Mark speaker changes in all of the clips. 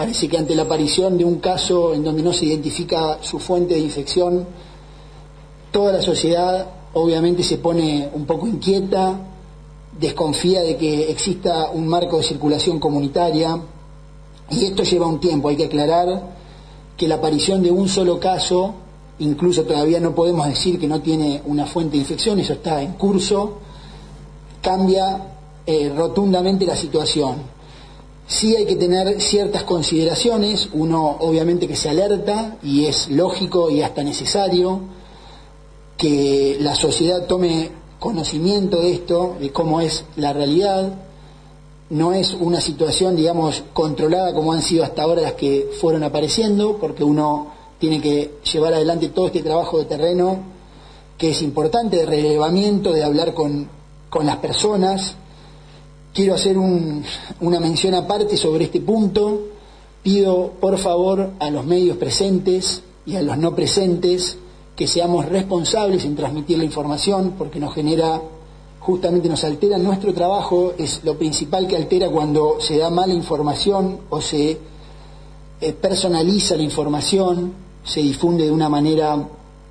Speaker 1: Parece que ante la aparición de un caso en donde no se identifica su fuente de infección, toda la sociedad obviamente se pone un poco inquieta, desconfía de que exista un marco de circulación comunitaria, y esto lleva un tiempo. Hay que aclarar que la aparición de un solo caso, incluso todavía no podemos decir que no tiene una fuente de infección, eso está en curso, cambia rotundamente la situación. Sí hay que tener ciertas consideraciones, uno obviamente que se alerta, y es lógico y hasta necesario que la sociedad tome conocimiento de esto, de cómo es la realidad. No es una situación, digamos, controlada como han sido hasta ahora las que fueron apareciendo, porque uno tiene que llevar adelante todo este trabajo de terreno, que es importante, de relevamiento, de hablar con las personas. Quiero hacer una mención aparte sobre este punto. Pido, por favor, a los medios presentes y a los no presentes que seamos responsables en transmitir la información, porque justamente nos altera nuestro trabajo. Es lo principal que altera cuando se da mala información o se personaliza la información, se difunde de una manera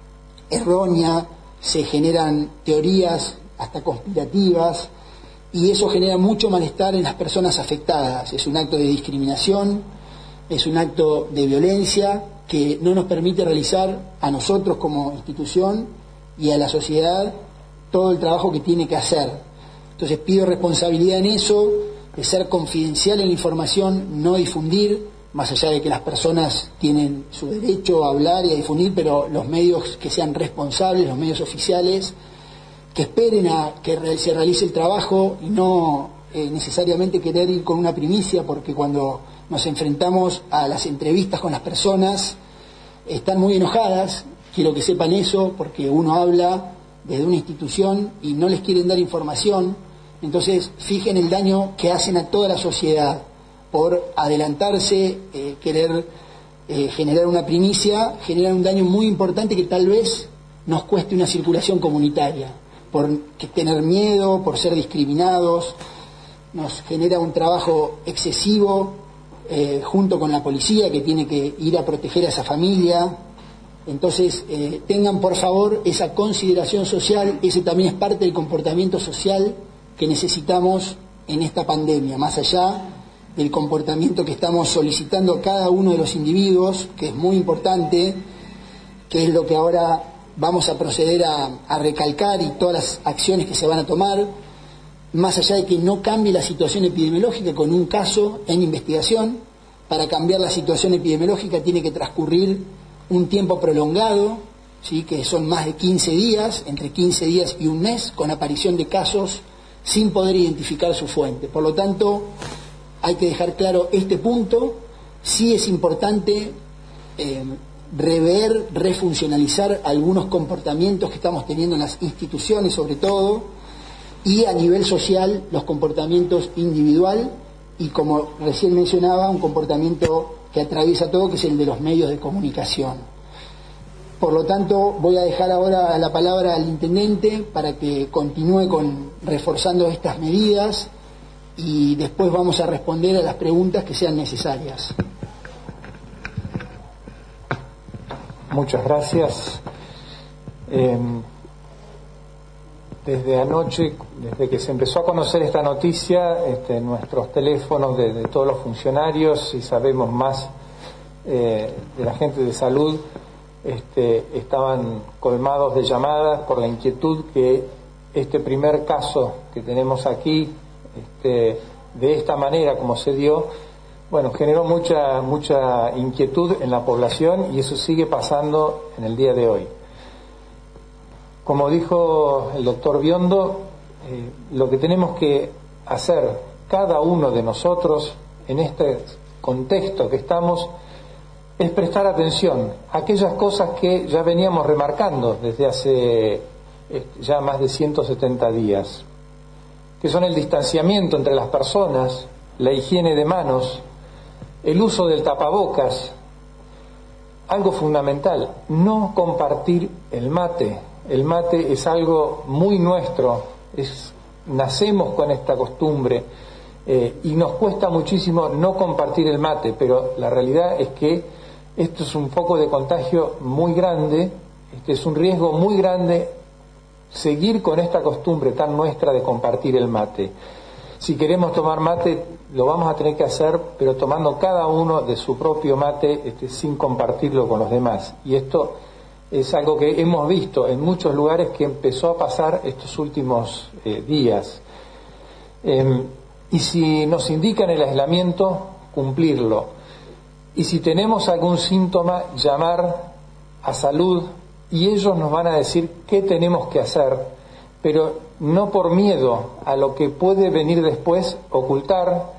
Speaker 1: errónea, se generan teorías hasta conspirativas, y eso genera mucho malestar en las personas afectadas. Es un acto de discriminación, es un acto de violencia que no nos permite realizar a nosotros como institución y a la sociedad todo el trabajo que tiene que hacer. Entonces pido responsabilidad en eso, de ser confidencial en la información, no difundir, más allá de que las personas tienen su derecho a hablar y a difundir, pero los medios que sean responsables, los medios oficiales, que esperen a que se realice el trabajo y no necesariamente querer ir con una primicia, porque cuando nos enfrentamos a las entrevistas con las personas están muy enojadas. Quiero que sepan eso, porque uno habla desde una institución y no les quieren dar información. Entonces fijen el daño que hacen a toda la sociedad por adelantarse, querer generar una primicia, generar un daño muy importante que tal vez nos cueste una circulación comunitaria, por tener miedo, por ser discriminados. Nos genera un trabajo excesivo junto con la policía, que tiene que ir a proteger a esa familia. Entonces tengan por favor esa consideración social. Ese también es parte del comportamiento social que necesitamos en esta pandemia, más allá del comportamiento que estamos solicitando a cada uno de los individuos, que es muy importante, que es lo que ahora vamos a proceder a recalcar, y todas las acciones que se van a tomar, más allá de que no cambie la situación epidemiológica con un caso en investigación. Para cambiar la situación epidemiológica tiene que transcurrir un tiempo prolongado, ¿sí?, que son más de 15 días, entre 15 días y un mes, con aparición de casos sin poder identificar su fuente. Por lo tanto, hay que dejar claro este punto. Sí es importante refuncionalizar algunos comportamientos que estamos teniendo en las instituciones, sobre todo, y a nivel social los comportamientos individual, y como recién mencionaba, un comportamiento que atraviesa todo, que es el de los medios de comunicación. Por lo tanto, voy a dejar ahora la palabra al intendente para que continúe reforzando estas medidas, y después vamos a responder a las preguntas que sean necesarias.
Speaker 2: Muchas gracias. Desde anoche, desde que se empezó a conocer esta noticia, nuestros teléfonos de todos los funcionarios, y sabemos más de la gente de salud, estaban colmados de llamadas por la inquietud que este primer caso que tenemos aquí, de esta manera como se dio, generó mucha inquietud en la población, y eso sigue pasando en el día de hoy. Como dijo el doctor Biondo, lo que tenemos que hacer cada uno de nosotros en este contexto que estamos es prestar atención a aquellas cosas que ya veníamos remarcando desde hace ya más de 170 días, que son el distanciamiento entre las personas, la higiene de manos, el uso del tapabocas, algo fundamental, no compartir el mate. El mate es algo muy nuestro, nacemos con esta costumbre, y nos cuesta muchísimo no compartir el mate, pero la realidad es que esto es un foco de contagio muy grande, es un riesgo muy grande seguir con esta costumbre tan nuestra de compartir el mate. Si queremos tomar mate, lo vamos a tener que hacer, pero tomando cada uno de su propio mate, sin compartirlo con los demás. Y esto es algo que hemos visto en muchos lugares que empezó a pasar estos últimos días. Y si nos indican el aislamiento, cumplirlo. Y si tenemos algún síntoma, llamar a salud y ellos nos van a decir qué tenemos que hacer, pero no por miedo a lo que puede venir después, ocultar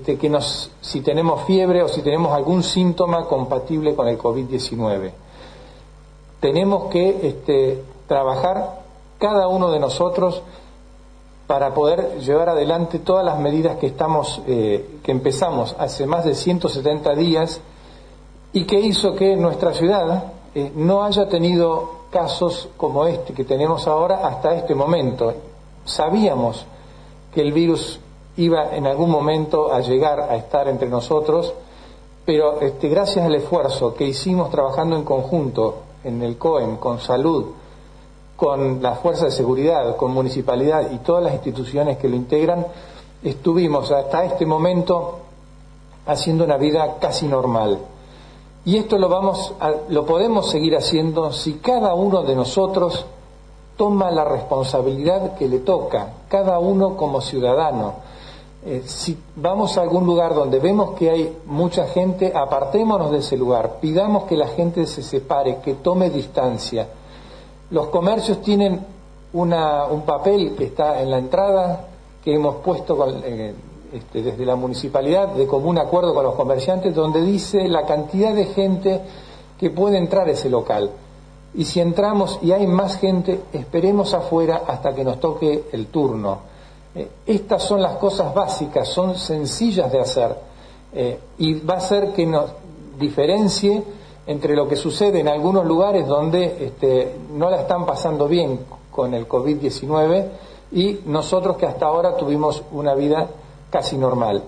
Speaker 2: si tenemos fiebre o si tenemos algún síntoma compatible con el COVID-19. Tenemos que trabajar cada uno de nosotros para poder llevar adelante todas las medidas que empezamos hace más de 170 días y que hizo que nuestra ciudad no haya tenido casos como este que tenemos ahora hasta este momento. Sabíamos que el virus iba en algún momento a llegar a estar entre nosotros, pero gracias al esfuerzo que hicimos trabajando en conjunto en el COEM, con salud, con las fuerzas de seguridad, con municipalidad y todas las instituciones que lo integran, estuvimos hasta este momento haciendo una vida casi normal. Y esto lo podemos seguir haciendo si cada uno de nosotros toma la responsabilidad que le toca, cada uno como ciudadano. Si vamos a algún lugar donde vemos que hay mucha gente, apartémonos de ese lugar, pidamos que la gente se separe, que tome distancia. Los comercios tienen un papel que está en la entrada, que hemos puesto desde la municipalidad de común acuerdo con los comerciantes, donde dice la cantidad de gente que puede entrar a ese local. Y si entramos y hay más gente, esperemos afuera hasta que nos toque el turno. Estas son las cosas básicas, son sencillas de hacer, y va a hacer que nos diferencie entre lo que sucede en algunos lugares donde no la están pasando bien con el COVID-19 y nosotros que hasta ahora tuvimos una vida casi normal.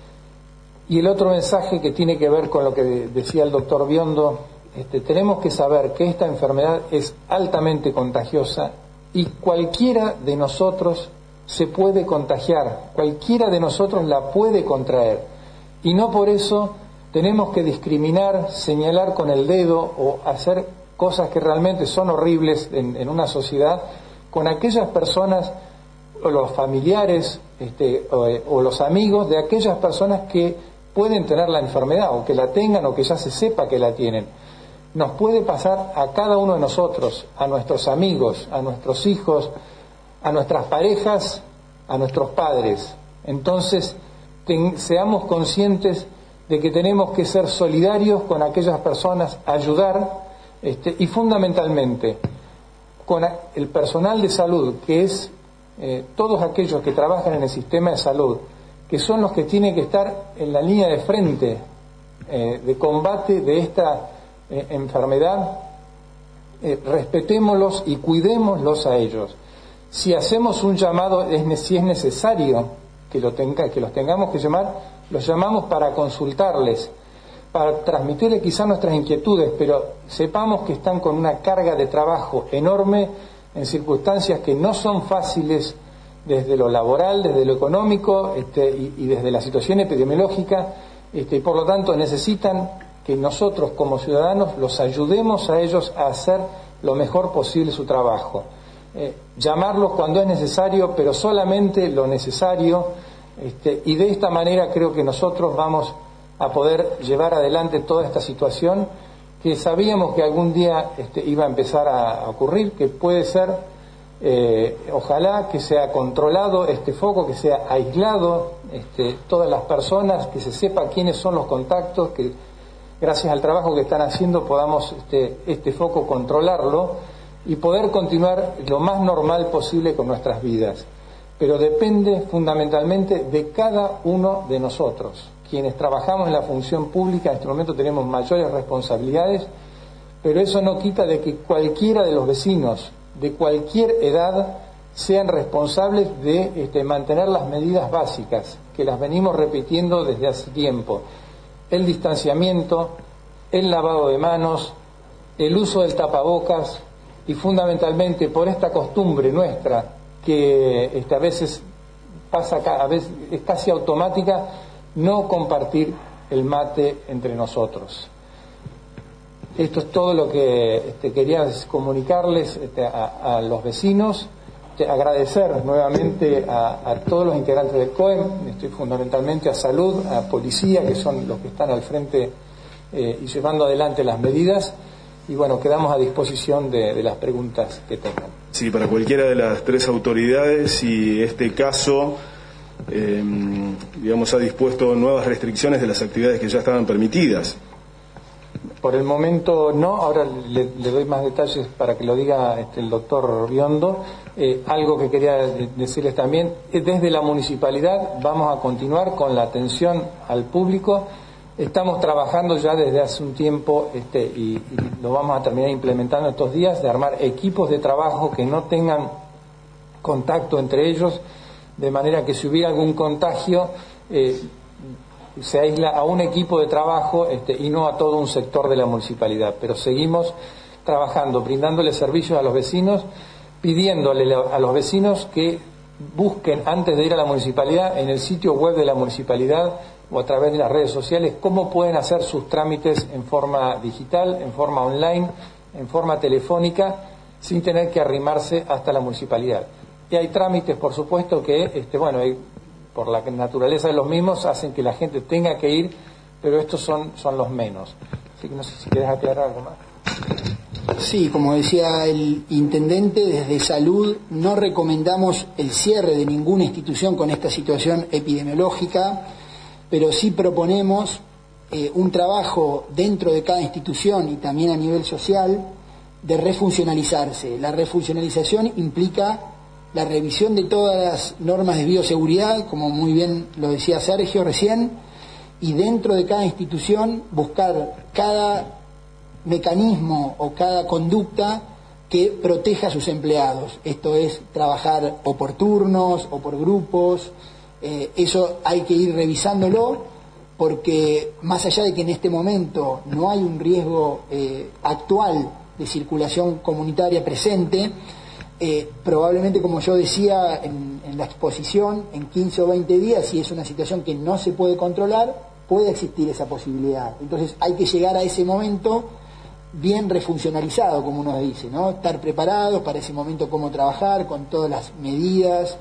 Speaker 2: Y el otro mensaje que tiene que ver con lo que decía el doctor Biondo, tenemos que saber que esta enfermedad es altamente contagiosa y cualquiera de nosotros se puede contagiar, cualquiera de nosotros la puede contraer, y no por eso tenemos que discriminar, señalar con el dedo o hacer cosas que realmente son horribles en una sociedad con aquellas personas o los familiares o los amigos de aquellas personas que pueden tener la enfermedad o que la tengan o que ya se sepa que la tienen. Nos puede pasar a cada uno de nosotros, a nuestros amigos, a nuestros hijos, a nuestras parejas, a nuestros padres. Entonces, seamos conscientes de que tenemos que ser solidarios con aquellas personas, ayudar, y fundamentalmente con el personal de salud, que es todos aquellos que trabajan en el sistema de salud, que son los que tienen que estar en la línea de frente de combate de esta enfermedad. Respetémoslos y cuidémoslos a ellos. Si hacemos un llamado, si es necesario que los tengamos que llamar, los llamamos para consultarles, para transmitirles quizás nuestras inquietudes, pero sepamos que están con una carga de trabajo enorme en circunstancias que no son fáciles desde lo laboral, desde lo económico y desde la situación epidemiológica, y por lo tanto necesitan que nosotros como ciudadanos los ayudemos a ellos a hacer lo mejor posible su trabajo. Llamarlos cuando es necesario, pero solamente lo necesario, y de esta manera creo que nosotros vamos a poder llevar adelante toda esta situación que sabíamos que algún día iba a empezar a ocurrir, que puede ser, ojalá que sea controlado este foco, que sea aislado todas las personas, que se sepa quiénes son los contactos, que gracias al trabajo que están haciendo podamos este foco controlarlo y poder continuar lo más normal posible con nuestras vidas. Pero depende fundamentalmente de cada uno de nosotros. Quienes trabajamos en la función pública en este momento tenemos mayores responsabilidades, pero eso no quita de que cualquiera de los vecinos de cualquier edad sean responsables de mantener las medidas básicas, que las venimos repitiendo desde hace tiempo: el distanciamiento, el lavado de manos, el uso del tapabocas y fundamentalmente por esta costumbre nuestra que a veces pasa, a veces es casi automática, no compartir el mate entre nosotros. Esto es todo lo que quería comunicarles a los vecinos. Agradecer nuevamente a todos los integrantes del COEM, fundamentalmente a Salud, a Policía, que son los que están al frente y llevando adelante las medidas. Y bueno, quedamos a disposición de las preguntas que tengan.
Speaker 3: Sí, para cualquiera de las tres autoridades, y este caso, digamos, ha dispuesto nuevas restricciones de las actividades que ya estaban permitidas.
Speaker 2: Por el momento no, ahora le doy más detalles para que lo diga el doctor Biondo. Algo que quería decirles también, desde la municipalidad vamos a continuar con la atención al público. Estamos trabajando ya desde hace un tiempo y lo vamos a terminar implementando estos días, de armar equipos de trabajo que no tengan contacto entre ellos, de manera que si hubiera algún contagio se aísla a un equipo de trabajo y no a todo un sector de la municipalidad. Pero seguimos trabajando, brindándole servicios a los vecinos, pidiéndole a los vecinos que busquen antes de ir a la municipalidad en el sitio web de la municipalidad o a través de las redes sociales cómo pueden hacer sus trámites en forma digital, en forma online, en forma telefónica, sin tener que arrimarse hasta la municipalidad. Y hay trámites, por supuesto, que por la naturaleza de los mismos hacen que la gente tenga que ir, pero estos son los menos. Así que no sé si querés aclarar algo más.
Speaker 1: Sí, como decía el intendente, desde Salud no recomendamos el cierre de ninguna institución con esta situación epidemiológica, pero sí proponemos un trabajo dentro de cada institución y también a nivel social de refuncionalizarse. La refuncionalización implica la revisión de todas las normas de bioseguridad, como muy bien lo decía Sergio recién, y dentro de cada institución buscar cada mecanismo o cada conducta que proteja a sus empleados. Esto es trabajar o por turnos o por grupos. Eso hay que ir revisándolo, porque más allá de que en este momento no hay un riesgo actual de circulación comunitaria presente, probablemente, como yo decía en la exposición, en 15 o 20 días, si es una situación que no se puede controlar, puede existir esa posibilidad. Entonces hay que llegar a ese momento bien refuncionalizado, como uno dice, ¿no? Estar preparados para ese momento, cómo trabajar con todas las medidas,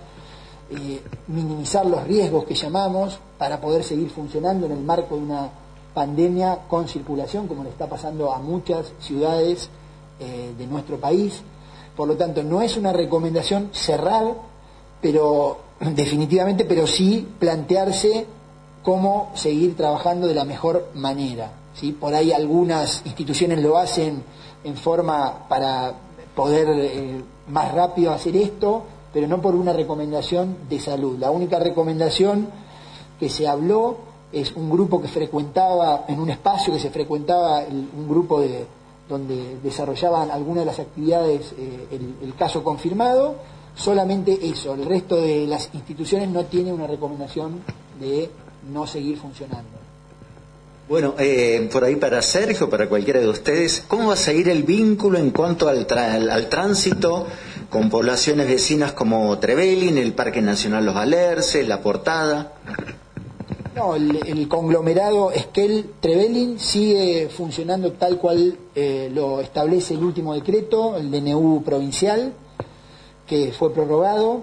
Speaker 1: minimizar los riesgos que llamamos para poder seguir funcionando en el marco de una pandemia con circulación, como le está pasando a muchas ciudades de nuestro país. Por lo tanto, no es una recomendación cerrar, pero definitivamente, pero sí plantearse cómo seguir trabajando de la mejor manera, ¿sí? Por ahí algunas instituciones lo hacen en forma para poder más rápido hacer esto, pero no por una recomendación de salud. La única recomendación que se habló es un grupo que frecuentaba, en un espacio que se frecuentaba, un grupo donde desarrollaban algunas de las actividades, el caso confirmado. Solamente eso, el resto de las instituciones no tiene una recomendación de no seguir funcionando.
Speaker 4: Bueno, por ahí para Sergio, para cualquiera de ustedes, ¿cómo va a seguir el vínculo en cuanto al tránsito con poblaciones vecinas como Trevelin, el Parque Nacional Los Alerces, La Portada?
Speaker 1: No, el conglomerado Esquel-Trevelin sigue funcionando tal cual lo establece el último decreto, el DNU provincial, que fue prorrogado,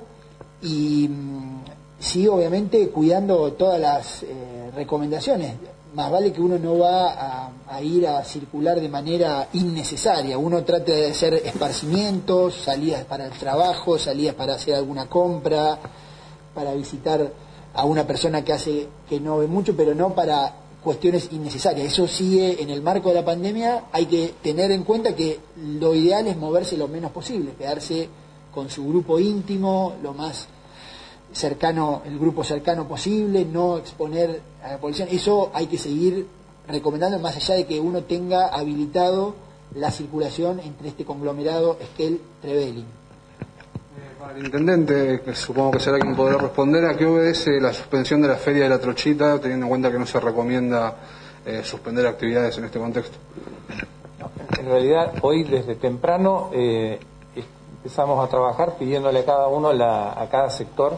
Speaker 1: y sí, obviamente, cuidando todas las recomendaciones. Más vale que uno no va a ir a circular de manera innecesaria. Uno trata de hacer esparcimientos, salidas para el trabajo, salidas para hacer alguna compra, para visitar a una persona que no ve mucho, pero no para cuestiones innecesarias. Eso sigue en el marco de la pandemia. Hay que tener en cuenta que lo ideal es moverse lo menos posible, quedarse con su grupo íntimo, lo más cercano, el grupo cercano posible, no exponer a la población. Eso hay que seguir recomendando, más allá de que uno tenga habilitado la circulación entre este conglomerado Esquel-Trevelin.
Speaker 5: Al intendente, que supongo que será quien podrá responder, ¿a qué obedece la suspensión de la Feria de la Trochita, teniendo en cuenta que no se recomienda suspender actividades en este contexto?
Speaker 2: En realidad, hoy desde temprano empezamos a trabajar pidiéndole a cada uno, a cada sector,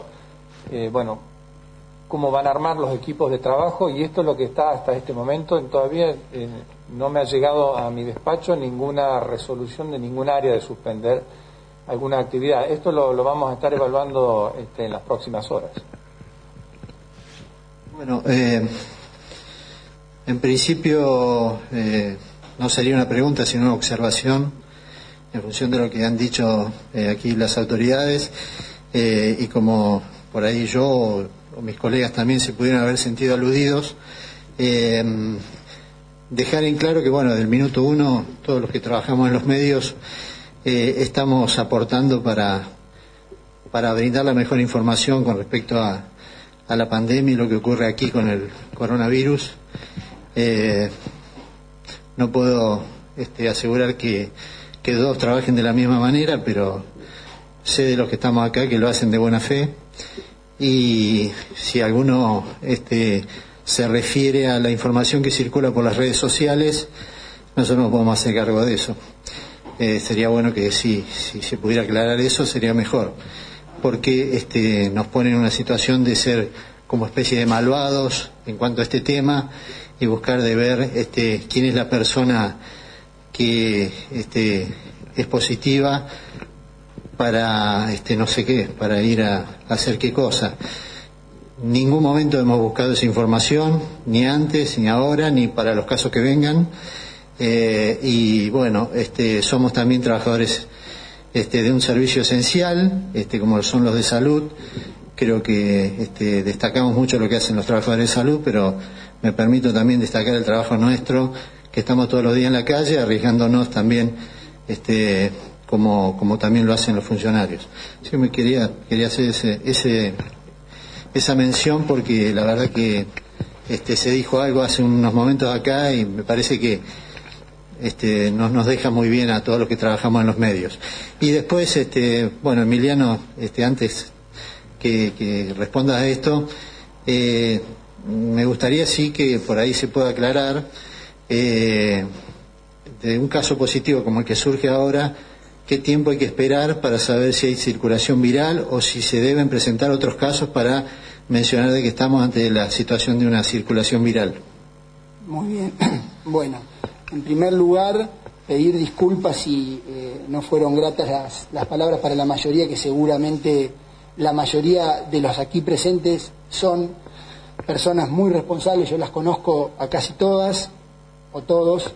Speaker 2: cómo van a armar los equipos de trabajo, y esto es lo que está hasta este momento. Todavía no me ha llegado a mi despacho ninguna resolución de ningún área de suspender alguna actividad. Esto lo vamos a estar evaluando en las próximas horas.
Speaker 6: Bueno, en principio no sería una pregunta sino una observación en función de lo que han dicho aquí las autoridades, y como por ahí yo o mis colegas también se pudieran haber sentido aludidos, dejar en claro que del minuto uno todos los que trabajamos en los medios estamos aportando para brindar la mejor información con respecto a la pandemia y lo que ocurre aquí con el coronavirus. No puedo asegurar que todos trabajen de la misma manera, pero sé de los que estamos acá que lo hacen de buena fe, y si alguno se refiere a la información que circula por las redes sociales, nosotros nos podemos hacer cargo de eso. Sería bueno que si se pudiera aclarar eso, sería mejor, porque nos pone en una situación de ser como especie de malvados en cuanto a este tema, y buscar de ver quién es la persona que es positiva para no sé qué, para ir a hacer qué cosa. En ningún momento hemos buscado esa información, ni antes, ni ahora, ni para los casos que vengan. Somos también trabajadores de un servicio esencial, como son los de salud. Creo que destacamos mucho lo que hacen los trabajadores de salud, pero me permito también destacar el trabajo nuestro, que estamos todos los días en la calle arriesgándonos también, como también lo hacen los funcionarios. Sí, me quería hacer esa mención, porque la verdad que se dijo algo hace unos momentos acá y me parece que nos deja muy bien a todos los que trabajamos en los medios. Y después, Emiliano, antes que respondas a esto, me gustaría sí que por ahí se pueda aclarar, de un caso positivo como el que surge ahora, qué tiempo hay que esperar para saber si hay circulación viral o si se deben presentar otros casos para mencionar de que estamos ante la situación de una circulación viral.
Speaker 1: Muy bien. Bueno, en primer lugar, pedir disculpas si no fueron gratas las palabras para la mayoría, que seguramente la mayoría de los aquí presentes son personas muy responsables. Yo las conozco a casi todas o todos,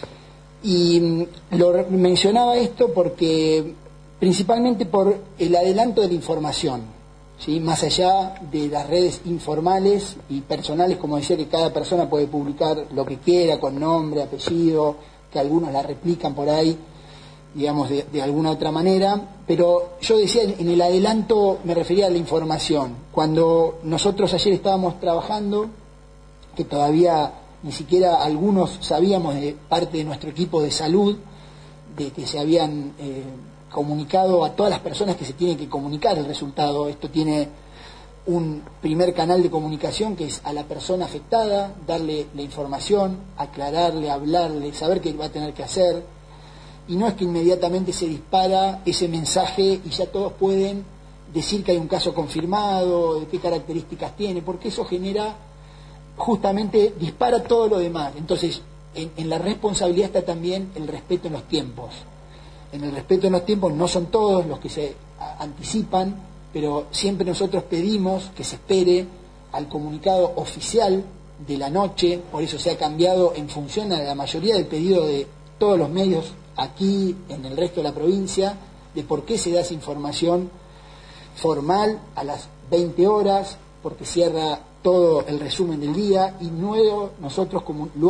Speaker 1: y lo mencionaba esto porque principalmente por el adelanto de la información, ¿sí? Más allá de las redes informales y personales, como decía, que cada persona puede publicar lo que quiera con nombre, apellido, que algunos la replican por ahí, digamos, de alguna otra manera, pero yo decía, en el adelanto me refería a la información. Cuando nosotros ayer estábamos trabajando, que todavía ni siquiera algunos sabíamos, de parte de nuestro equipo de salud, de que se habían comunicado a todas las personas que se tienen que comunicar el resultado. Esto tiene un primer canal de comunicación, que es a la persona afectada, darle la información, aclararle, hablarle, saber qué va a tener que hacer. Y no es que inmediatamente se dispara ese mensaje y ya todos pueden decir que hay un caso confirmado, de qué características tiene, porque eso genera, justamente dispara todo lo demás. Entonces, en la responsabilidad está también el respeto en los tiempos. En el respeto en los tiempos no son todos los que se anticipan, pero siempre nosotros pedimos que se espere al comunicado oficial de la noche. Por eso se ha cambiado en función a la mayoría del pedido de todos los medios aquí, en el resto de la provincia, de por qué se da esa información formal a las 20 horas, porque cierra todo el resumen del día, y luego nosotros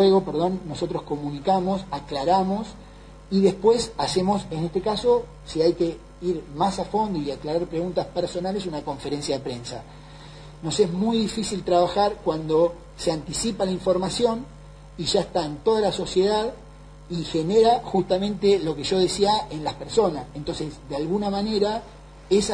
Speaker 1: comunicamos, aclaramos, y después hacemos, en este caso, si hay que ir más a fondo y aclarar preguntas personales, una conferencia de prensa. Nos es muy difícil trabajar cuando se anticipa la información y ya está en toda la sociedad y genera justamente lo que yo decía en las personas. Entonces, de alguna manera, esas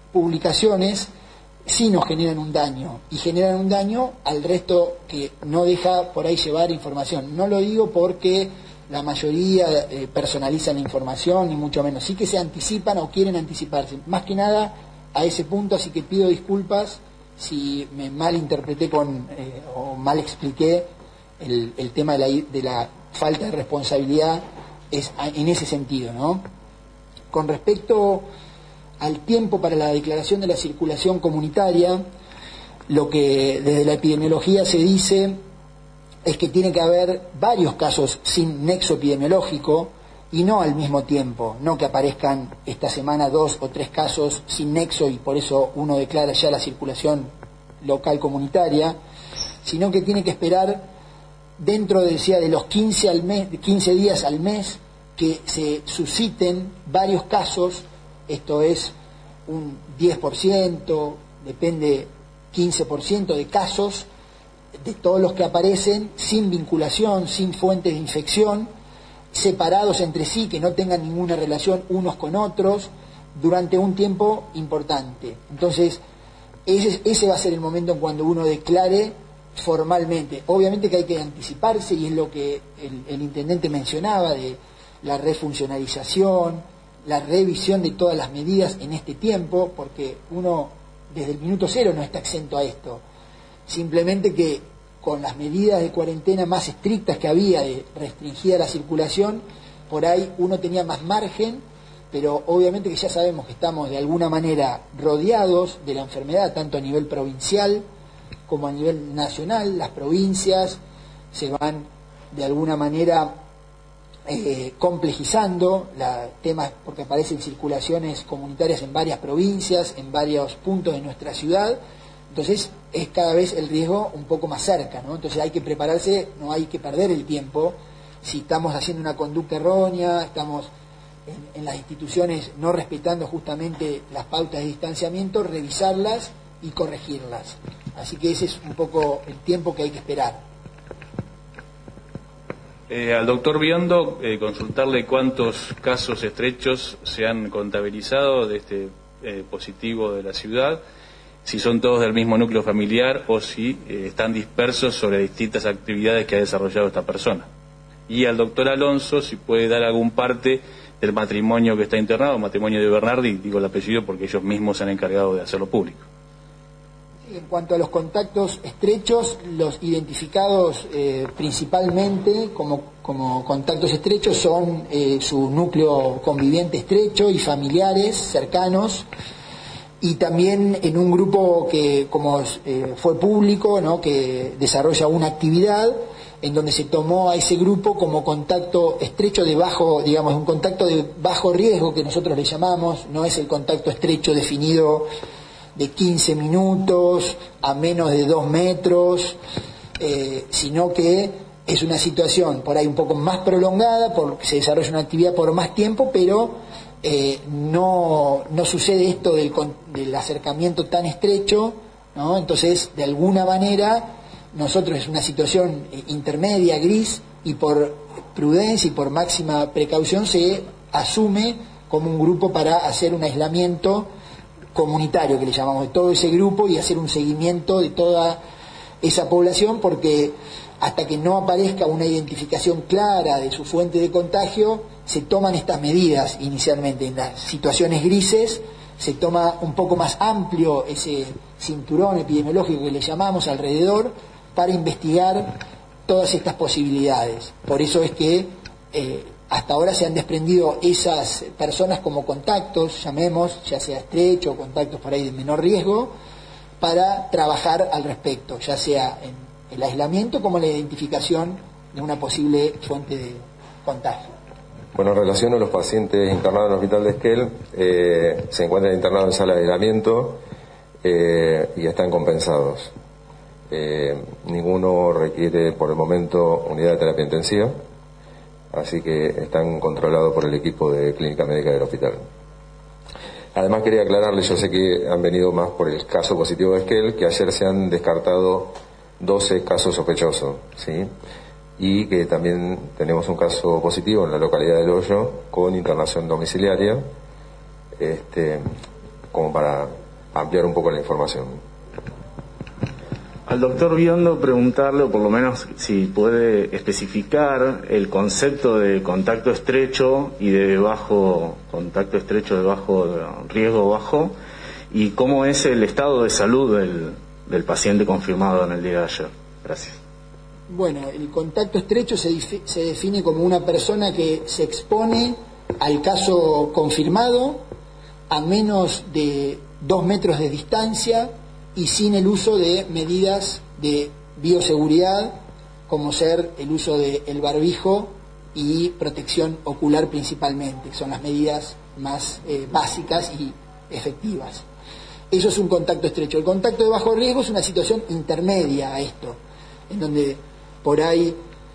Speaker 1: publicaciones sí nos generan un daño, y generan un daño al resto que no deja por ahí llevar información. No lo digo porque la mayoría personalizan la información, ni mucho menos. Sí que se anticipan o quieren anticiparse, más que nada a ese punto, así que pido disculpas si me malinterpreté o mal expliqué el tema de la falta de responsabilidad en ese sentido, ¿no? Con respecto al tiempo para la declaración de la circulación comunitaria, lo que desde la epidemiología se dice es que tiene que haber varios casos sin nexo epidemiológico y no al mismo tiempo, no que aparezcan esta semana 2 o 3 casos sin nexo y por eso uno declara ya la circulación local comunitaria, sino que tiene que esperar dentro, decía, de los 15 días al mes que se susciten varios casos. Esto es un 10%, depende, 15% de casos de todos los que aparecen sin vinculación, sin fuentes de infección, separados entre sí, que no tengan ninguna relación unos con otros, durante un tiempo importante. Entonces, ese va a ser el momento en cuando uno declare formalmente. Obviamente que hay que anticiparse, y es lo que el intendente mencionaba, de la refuncionalización, la revisión de todas las medidas en este tiempo, porque uno desde el minuto cero no está exento a esto. Simplemente que con las medidas de cuarentena más estrictas que había, de restringida la circulación, por ahí uno tenía más margen, pero obviamente que ya sabemos que estamos de alguna manera rodeados de la enfermedad, tanto a nivel provincial como a nivel nacional. Las provincias se van de alguna manera complejizando temas, porque aparecen circulaciones comunitarias en varias provincias, en varios puntos de nuestra ciudad. Entonces es cada vez el riesgo un poco más cerca, ¿no? Entonces hay que prepararse, no hay que perder el tiempo. Si estamos haciendo una conducta errónea, estamos en las instituciones no respetando justamente las pautas de distanciamiento, revisarlas y corregirlas. Así que ese es un poco el tiempo que hay que esperar.
Speaker 7: Al doctor Biondo, consultarle cuántos casos estrechos se han contabilizado de este positivo de la ciudad, si son todos del mismo núcleo familiar o si están dispersos sobre distintas actividades que ha desarrollado esta persona. Y al doctor Alonso, si puede dar algún parte del matrimonio que está internado, el matrimonio de Bernardi, digo el apellido porque ellos mismos se han encargado de hacerlo público.
Speaker 1: En cuanto a los contactos estrechos, los identificados principalmente como contactos estrechos son su núcleo conviviente estrecho y familiares cercanos, y también en un grupo que, como fue público, ¿no?, que desarrolla una actividad en donde se tomó a ese grupo como contacto estrecho de bajo, digamos, un contacto de bajo riesgo que nosotros le llamamos. No es el contacto estrecho definido de 15 minutos a menos de 2 metros, sino que es una situación por ahí un poco más prolongada, porque se desarrolla una actividad por más tiempo, pero no sucede esto del acercamiento tan estrecho, ¿no? Entonces, de alguna manera, nosotros es una situación intermedia, gris, y por prudencia y por máxima precaución se asume como un grupo para hacer un aislamiento comunitario, que le llamamos, de todo ese grupo, y hacer un seguimiento de toda esa población, porque hasta que no aparezca una identificación clara de su fuente de contagio, se toman estas medidas inicialmente. En las situaciones grises se toma un poco más amplio ese cinturón epidemiológico que le llamamos alrededor, para investigar todas estas posibilidades. Por eso es que hasta ahora se han desprendido esas personas como contactos, llamemos, ya sea estrecho o contactos por ahí de menor riesgo, para trabajar al respecto, ya sea en el aislamiento como en la identificación de una posible fuente de contagio.
Speaker 8: Bueno, en relación a los pacientes internados en el hospital de Esquel, se encuentran internados en sala de aislamiento y están compensados. Ninguno requiere por el momento unidad de terapia intensiva, así que están controlados por el equipo de clínica médica del hospital. Además quería aclararles, yo sé que han venido más por el caso positivo de Esquel, que ayer se han descartado 12 casos sospechosos, ¿sí? Y que también tenemos un caso positivo en la localidad del Hoyo con internación domiciliaria, como para ampliar un poco la información.
Speaker 9: Al doctor Biondo preguntarle, o por lo menos si puede especificar el concepto de contacto estrecho y de contacto estrecho de riesgo bajo, y cómo es el estado de salud del paciente confirmado en el día de ayer. Gracias.
Speaker 1: Bueno, el contacto estrecho se define como una persona que se expone al caso confirmado a menos de 2 metros de distancia y sin el uso de medidas de bioseguridad, como ser el uso del barbijo y protección ocular principalmente. Son las medidas más básicas y efectivas. Eso es un contacto estrecho. El contacto de bajo riesgo es una situación intermedia a esto, en donde por ahí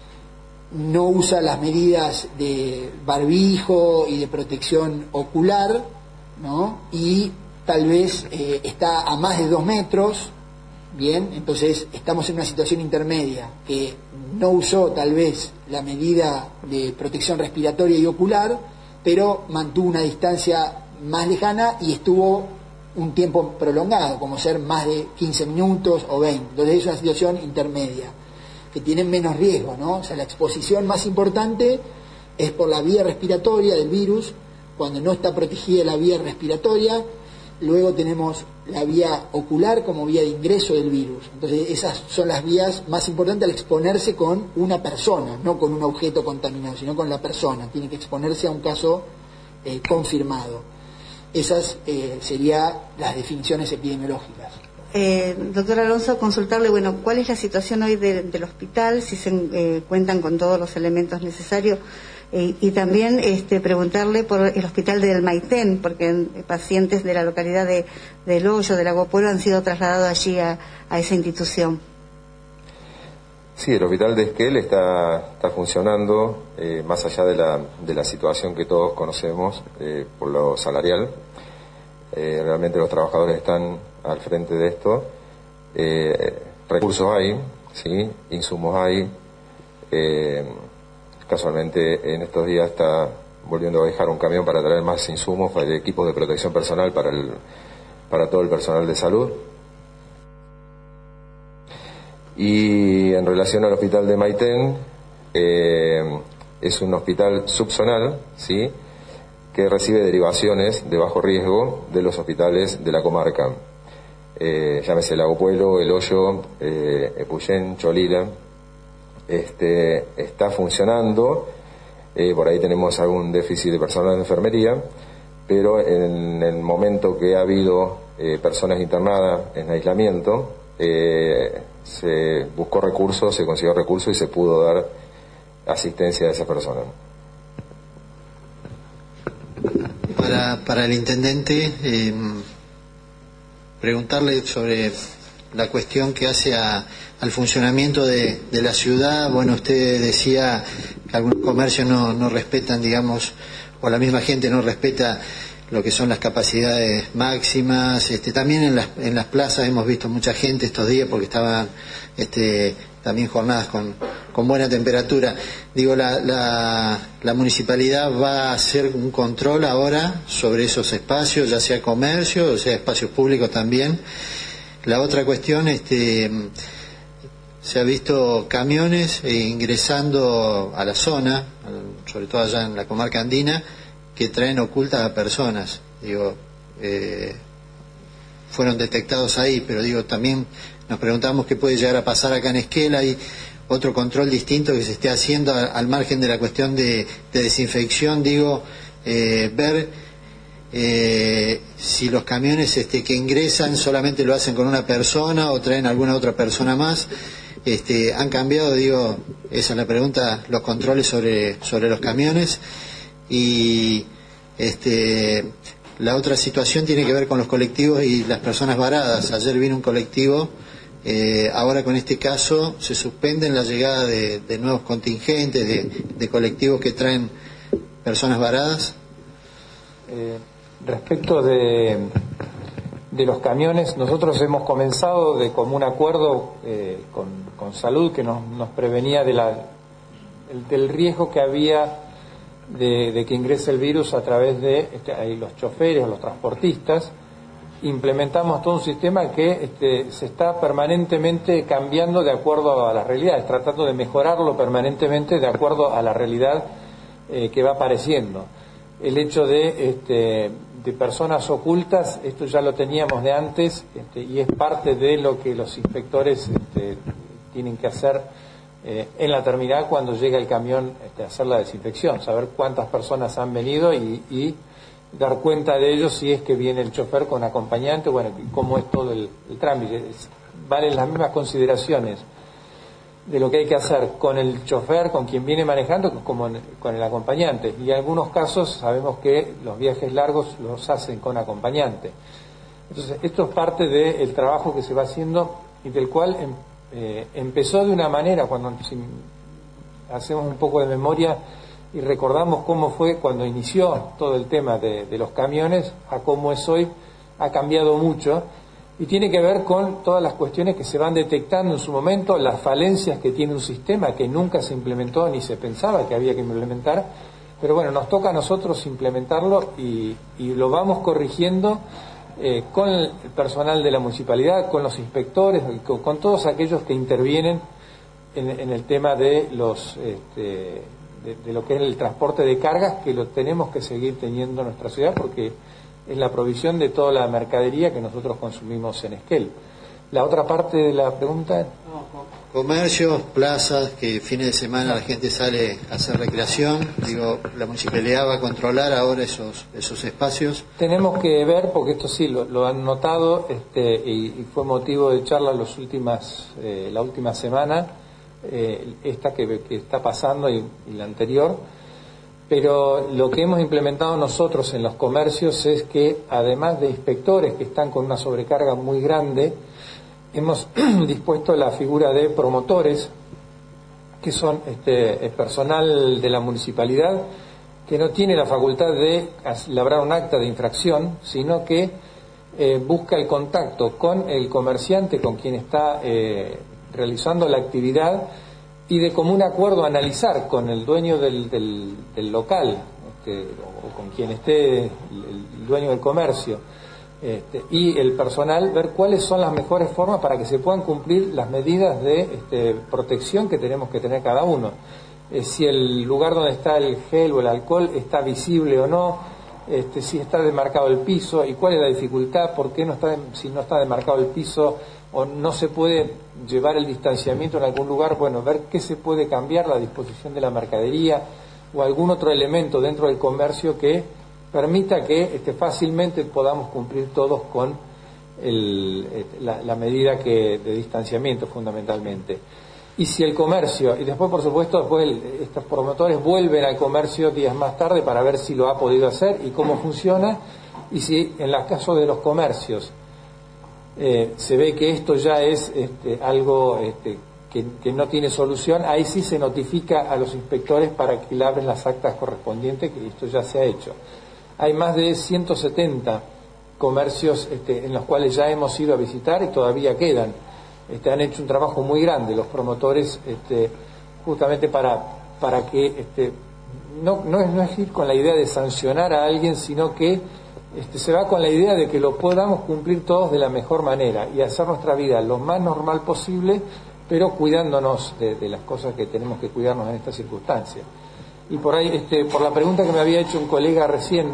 Speaker 1: no usa las medidas de barbijo y de protección ocular, ¿no? Y tal vez está a más de 2 metros, bien, entonces estamos en una situación intermedia, que no usó tal vez la medida de protección respiratoria y ocular, pero mantuvo una distancia más lejana y estuvo un tiempo prolongado, como ser más de 15 minutos o 20, entonces es una situación intermedia, que tienen menos riesgo, ¿no? O sea, la exposición más importante es por la vía respiratoria del virus, cuando no está protegida la vía respiratoria. Luego tenemos la vía ocular como vía de ingreso del virus. Entonces esas son las vías más importantes al exponerse con una persona, no con un objeto contaminado, sino con la persona. Tiene que exponerse a un caso confirmado. Esas serían las definiciones epidemiológicas.
Speaker 10: Doctor Alonso, consultarle, bueno, ¿cuál es la situación hoy del hospital? Si se cuentan con todos los elementos necesarios. Y también preguntarle por el hospital del Maitén, porque pacientes de la localidad de El Hoyo, del Agua Pueblo, han sido trasladados allí a esa institución.
Speaker 8: Sí, el hospital de Esquel está funcionando, más allá de la situación que todos conocemos por lo salarial. Realmente los trabajadores están al frente de esto. Recursos hay, ¿sí? Insumos hay. Casualmente en estos días está volviendo a dejar un camión para traer más insumos, para equipos de protección personal para todo el personal de salud. Y en relación al hospital de Maitén, es un hospital subzonal, ¿sí?, que recibe derivaciones de bajo riesgo de los hospitales de la comarca. Llámese Lago Pueblo, El Hoyo, Epuyén, Cholila. Está funcionando, por ahí tenemos algún déficit de personal de enfermería, pero en el momento que ha habido personas internadas en aislamiento, se buscó recursos, se consiguió recursos y se pudo dar asistencia a esa persona.
Speaker 6: Para el intendente, preguntarle sobre la cuestión que hace al funcionamiento de la ciudad. Bueno, usted decía que algunos comercios no respetan, digamos, o la misma gente no respeta lo que son las capacidades máximas. También en las plazas hemos visto mucha gente estos días porque estaban también jornadas con buena temperatura. Digo, la municipalidad va a hacer un control ahora sobre esos espacios, ya sea comercio, o sea espacios públicos también. La otra cuestión, se ha visto camiones ingresando a la zona, sobre todo allá en la comarca andina, que traen ocultas a personas. Digo, fueron detectados ahí, pero digo, también nos preguntamos qué puede llegar a pasar acá en Esquel. Hay otro control distinto que se esté haciendo al margen de la cuestión de desinfección, digo, ver si los camiones que ingresan solamente lo hacen con una persona o traen alguna otra persona más. Han cambiado, digo, esa es la pregunta, los controles sobre los camiones. Y la otra situación tiene que ver con los colectivos y las personas varadas. Ayer vino un colectivo, ahora con este caso se suspenden la llegada de nuevos contingentes, de colectivos que traen personas varadas.
Speaker 2: Respecto de los camiones, nosotros hemos comenzado de común acuerdo con Salud, que nos prevenía del riesgo que había de que ingrese el virus a través de los choferes o los transportistas. implementamos todo un sistema que se está permanentemente cambiando de acuerdo a las realidades, tratando de mejorarlo permanentemente de acuerdo a la realidad que va apareciendo. El hecho de personas ocultas, esto ya lo teníamos de antes, y es parte de lo que los inspectores tienen que hacer en la terminal cuando llega el camión a hacer la desinfección, saber cuántas personas han venido y dar cuenta de ellos si es que viene el chofer con acompañante, bueno, cómo es todo el trámite. Valen las mismas consideraciones de lo que hay que hacer con el chofer, con quien viene manejando, como con el acompañante. Y en algunos casos sabemos que los viajes largos los hacen con acompañante. Entonces, esto es parte del trabajo que se va haciendo y del cual empezó de una manera, cuando si hacemos un poco de memoria y recordamos cómo fue cuando inició todo el tema de los camiones, a cómo es hoy, ha cambiado mucho. Y tiene que ver con todas las cuestiones que se van detectando en su momento, las falencias que tiene un sistema que nunca se implementó ni se pensaba que había que implementar, pero bueno, nos toca a nosotros implementarlo y lo vamos corrigiendo con el personal de la municipalidad, con los inspectores, con todos aquellos que intervienen en el tema de los de lo que es el transporte de cargas, que lo tenemos que seguir teniendo en nuestra ciudad porque es la provisión de toda la mercadería que nosotros consumimos en Esquel. La otra parte de la pregunta...
Speaker 6: Comercios, plazas, que fines de semana la gente sale a hacer recreación, digo, la municipalidad va a controlar ahora esos espacios.
Speaker 2: Tenemos que ver, porque esto sí lo han notado, y fue motivo de charla la última semana, esta que está pasando y la anterior. Pero lo que hemos implementado nosotros en los comercios es que, además de inspectores que están con una sobrecarga muy grande, hemos dispuesto la figura de promotores, que son personal de la municipalidad, que no tiene la facultad de labrar un acta de infracción, sino que busca el contacto con el comerciante, con quien está realizando la actividad, y de común acuerdo analizar con el dueño del local o con quien esté el dueño del comercio y el personal, ver cuáles son las mejores formas para que se puedan cumplir las medidas de protección que tenemos que tener cada uno. Si el lugar donde está el gel o el alcohol está visible o no, si está demarcado el piso y cuál es la dificultad, por qué si no está demarcado el piso o no se puede llevar el distanciamiento en algún lugar, bueno, ver qué se puede cambiar, la disposición de la mercadería o algún otro elemento dentro del comercio que permita que fácilmente podamos cumplir todos con la medida de distanciamiento fundamentalmente. Y si el comercio, y después por supuesto después estos promotores vuelven al comercio días más tarde para ver si lo ha podido hacer y cómo funciona, y si en el caso de los comercios se ve que esto ya es algo que no tiene solución, ahí sí se notifica a los inspectores para que labren las actas correspondientes, que esto ya se ha hecho. Hay más de 170 comercios en los cuales ya hemos ido a visitar y todavía quedan. Han hecho un trabajo muy grande los promotores, justamente para que no es ir con la idea de sancionar a alguien, sino que se va con la idea de que lo podamos cumplir todos de la mejor manera y hacer nuestra vida lo más normal posible, pero cuidándonos de las cosas que tenemos que cuidarnos en estas circunstancias. Y por ahí, por la pregunta que me había hecho un colega recién,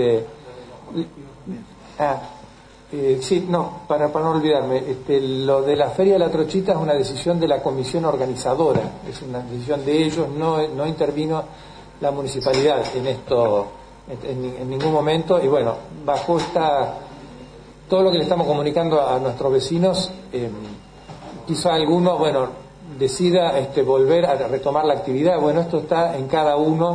Speaker 2: para no olvidarme, lo de la Feria de la Trochita es una decisión de la comisión organizadora, es una decisión de ellos, no intervino la municipalidad en esto en ningún momento, y bueno, bajo todo lo que le estamos comunicando a nuestros vecinos, quizá alguno, decida volver a retomar la actividad. Bueno, esto está en cada uno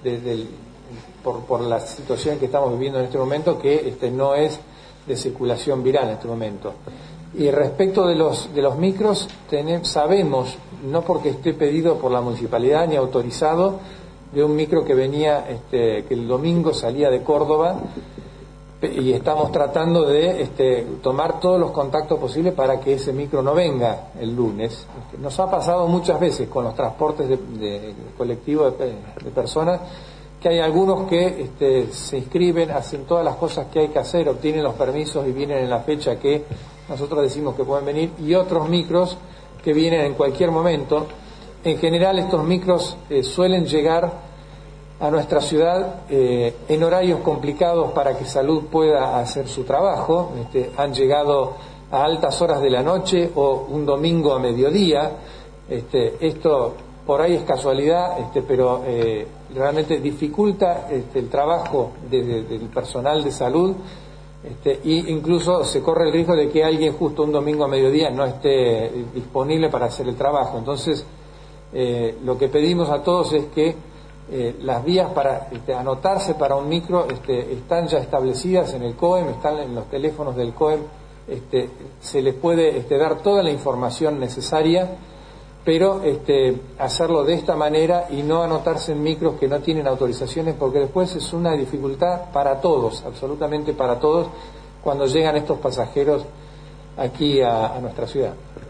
Speaker 2: por la situación que estamos viviendo en este momento, que no es de circulación viral en este momento. Y respecto de los micros, sabemos, no porque esté pedido por la municipalidad ni autorizado, de un micro que venía, que el domingo salía de Córdoba, y estamos tratando de tomar todos los contactos posibles para que ese micro no venga el lunes. Nos ha pasado muchas veces con los transportes de colectivos de personas que hay algunos que se inscriben, hacen todas las cosas que hay que hacer, obtienen los permisos y vienen en la fecha que nosotros decimos que pueden venir, y otros micros que vienen en cualquier momento. En general estos micros suelen llegar a nuestra ciudad en horarios complicados para que Salud pueda hacer su trabajo. Han llegado a altas horas de la noche o un domingo a mediodía. Esto por ahí es casualidad, pero realmente dificulta el trabajo del personal de Salud, y incluso se corre el riesgo de que alguien justo un domingo a mediodía no esté disponible para hacer el trabajo. Entonces lo que pedimos a todos es que las vías para anotarse para un micro están ya establecidas en el COEM, están en los teléfonos del COEM, se les puede dar toda la información necesaria, pero hacerlo de esta manera y no anotarse en micros que no tienen autorizaciones, porque después es una dificultad para todos, absolutamente para todos, cuando llegan estos pasajeros aquí a nuestra ciudad.